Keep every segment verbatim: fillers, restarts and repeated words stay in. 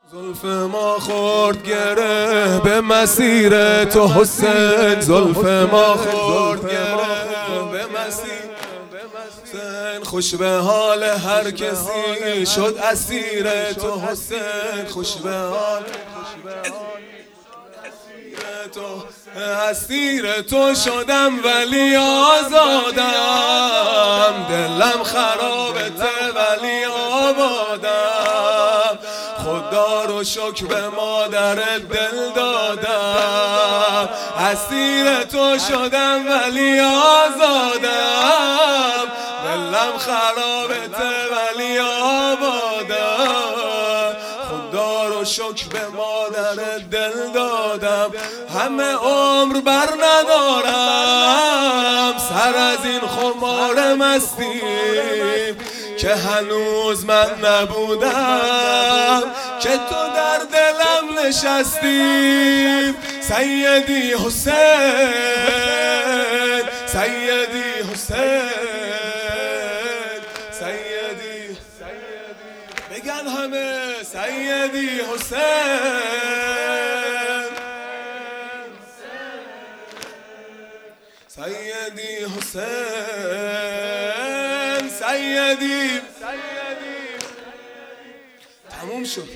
زلف ما خورد گره به مسیر تو حسین، زلف ما خورد گره به مسیر حسین، خوش به حال هر کسی شد اسیر تو حسین، خوش به حال تو اسیر تو شدم ولی آزادم، دلم خرابته ولی آبادم، خدا رو شکر به مادر دل دادم، اسیر تو شدم ولی آزادم، دلم خرابته ولی آبادم، خدا رو شکر به مادر دل دادم، همه عمر بر ندارم سر از این خمار مستی که هنوز من نبودم که تو در دلم نشستی. سیدی حسین، سیدی حسین، سیدی بگن همه سیدی حسین، سیدی حسین، سیدی تموم شد.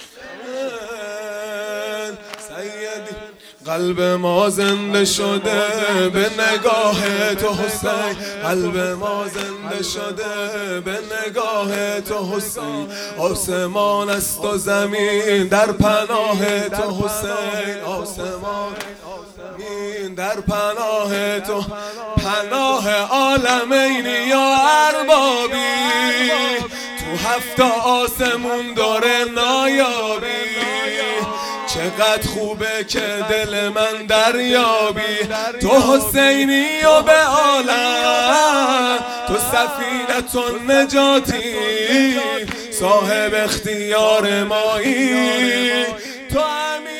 سیدی قلب ما زنده شده به نگاه تو حسین، قلب ما زنده شده به نگاه تو حسین، آسمان است و زمین در پناه تو حسین، آسمان زمین در پناه تو، پناه عالمین یا اربابی، تو هفت آسمون داره نایابی، چقدر خوبه که دل من دریابی، تو حسینی و به عالم، تو سفینت و نجاتی، صاحب اختیار مایی، تو امیر